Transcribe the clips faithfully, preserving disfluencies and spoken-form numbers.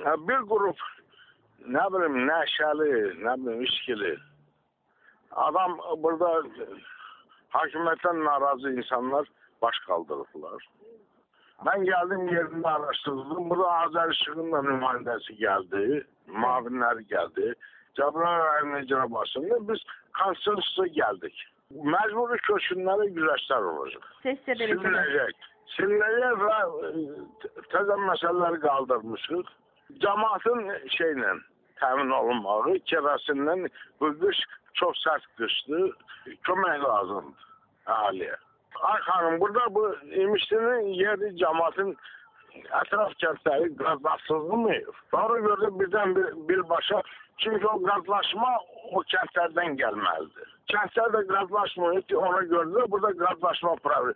Bir grup ne bileyim neşeli, ne bileyim içkili. Adam burada hakimiyetten narazı insanlar baş kaldırdılar. Ben geldim yerinde araştırdım. Burada Azər İşıq'ın da nümayəndəsi geldi. Mavinler geldi. Cəbrayıl icrabasında biz konsensusa geldik. Mecburi köçkünlere güreşler olacak. Silinecek. Silinecek ve təzə məsələləri qaldırmışıq. Cemaatın şeyle təmin olunmağı, kerasindən bu qış çok sert qışdı. Kömək lazımdır əhaliyə. Ay xanım, burada bu imişlinin yeri cemaatin etraf kentleri gazlaştırılmıyor. Sonra göre birden bir, birbaşa, çünkü o gazlaşma o kentlerden gelmezdi. Kentler de gazlaşmıyor ki ona göre de burada gazlaşma problemi.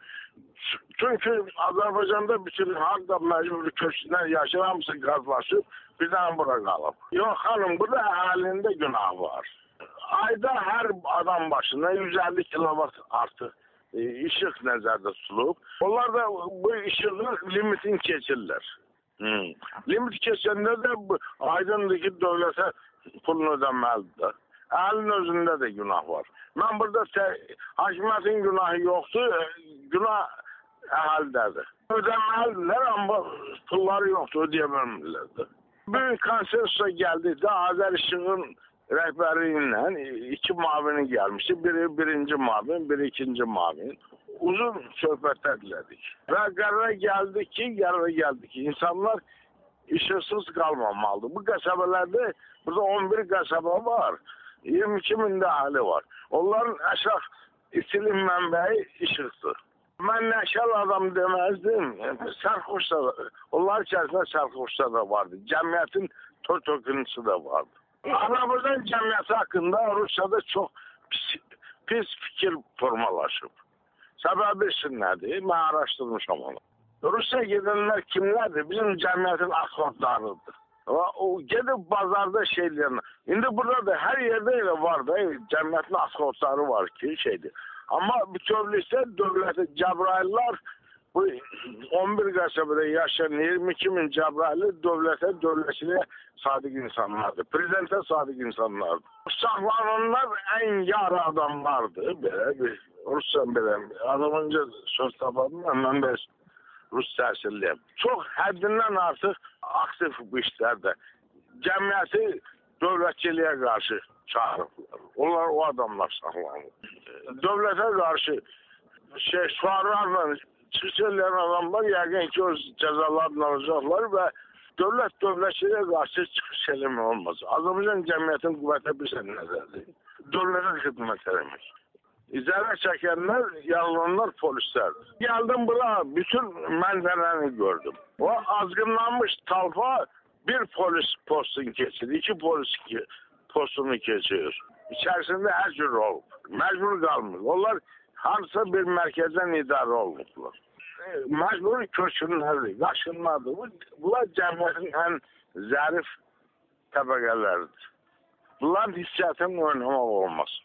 Çünkü Azerbaycan'da bütün halkla mecburi köşkler yaşayan hamısı gazlaşıp birden buraya kalıp. Yok hanım, burada əhalinin günahı var. Ayda her adam başına yüz elli kilowatt artı ışık nəzərdə tutulub. Onlar da bu ışığı limitini keçirlər. Hmm. Limit keçəndə də aydındır ki, dövlətə pulunu ödəməlidir. Əhalinin özündə də günah var. Mən burada hakimiyyətin günahı yoxdur, günah əhalidədir. Ödəməlidirlər, amma pulları yoxdur, ödəyəməlidirlər. Bir konsensusa gəldik də Azər İşıq'ın rəhbərliyindən iki mavini gelmişti. Biri birinci mavin, biri ikinci mavin. Uzun söhbətlər dilədik. Və qərara gəldik ki, qərara gəldik ki, insanlar işıqsız qalmamalıdır. Bu qəsəbələrdə, burada on bir qəsəbə var, iyirmi iki min də əhali var. Onların əsas istilik mənbəyi işıqdır. Mən nəşəl adam deməzdim, sərxoşda da, onlar içərisində sərxoşda da vardı. Cəmiyyətin tör-töküntüsü də vardı. Azərbaycan cəmiyyəti haqqında Rusiyada çox pis, pis fikir formalaşıb. Səbəbi nədir? Mən araşdırmışam onu. Rusiyaya gedənlər kimlərdir? Bizim cəmiyyətin aksortlarıdır. O gedib bazarda şeylerini. İndi burada da her yerde elə var da cəmiyyətin aksortları var ki şeydir. Amma bütövlükdə dövləti Cəbrayıllar bu on bir qəsəbədə yaşayan iyirmi iki min Cəbrayılı dövlətə, dövlətçiliyə sadiq insanlardır. Prezidentə sadiq insanlardır. Saxlananlar en yarı adamlardır. Belə bir Rusyan belə. Adamınca söz tapadım, mən də Rus təhsilliyəm. Çox həddindən artıq aktif bu işlərdə. Cəmiyyəti dövlətçiliyə qarşı çağırıblar. Onlar o adamlar saxlanır. Dövlətə qarşı şey, şuarlarla çıxış edən adamlar yəqin ki, o cəzalarını alacaqlar və dövlət dövlətçiliyə qarşı çıxış eləmək olmaz. Azərbaycan cəmiyyətin qüvvətə bir sən nəzərdir. Dövlətə xidmət eləmək. İzərə çəkənlər, yaralananlar polislərdir. Geldim bura, bütün mənzərəni gördüm. O azgınlanmış talfa bir polis postunu keçir, iki polis postunu keçir. İçərisində hər cür olub. Məcbur qalmır. Onlar hansısa bir mərkəzdən idarə olunublar. Məcburi köçkünlərdir, qaçınmadır. Bunlar cəmiyyətin ən zərif təbəqələridir. Bunların hissiyatını oynamaq olmaz.